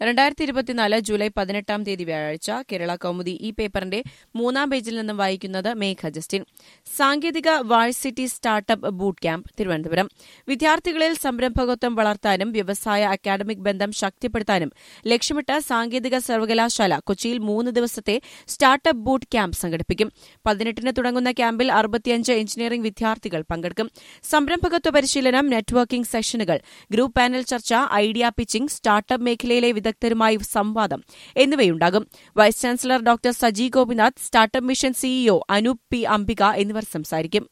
2024 July 18 വ്യാഴാഴ്ച കേരള കൗമുദി ഈ പേപ്പറിന്റെ 3-ാം പേജിൽ നിന്നും വായിക്കുന്നത് മേഘ ജസ്റ്റിൻ. സാങ്കേതിക varsity startup boot camp Thiruvananthapuram. വിദ്യാർത്ഥികളിൽ സംരംഭകത്വം വളർത്താനും വ്യവസായ അക്കാദമിക് ബന്ധം ശക്തിപ്പെടുത്താനും ലക്ഷ്യമിട്ട് സാങ്കേതിക സർവകലാശാല കൊച്ചിയിൽ 3 ദിവസത്തെ സ്റ്റാർട്ടപ്പ് ബൂട്ട് ക്യാമ്പ് സംഘടിപ്പിക്കും. 18-ന് തുടങ്ങുന്ന ക്യാമ്പിൽ 65 എഞ്ചിനീയറിംഗ് വിദ്യാർത്ഥികൾ പങ്കെടുക്കും. സംരംഭകത്വ പരിശീലനം, നെറ്റ്വർക്കിംഗ് സെഷനുകൾ, ഗ്രൂപ്പ് പാനൽ ചർച്ച, ഐഡിയ പിച്ചിംഗ്, സ്റ്റാർട്ടപ്പ് മേഖലയിലെ വിദഗ്ധരുമായി സംവാദം എന്നിവയുണ്ടാകും. Vice chancellor doctor Saji Gopinath, startup mission CEO Anoop P Ambika എന്നിവർ സംസാരിക്കും.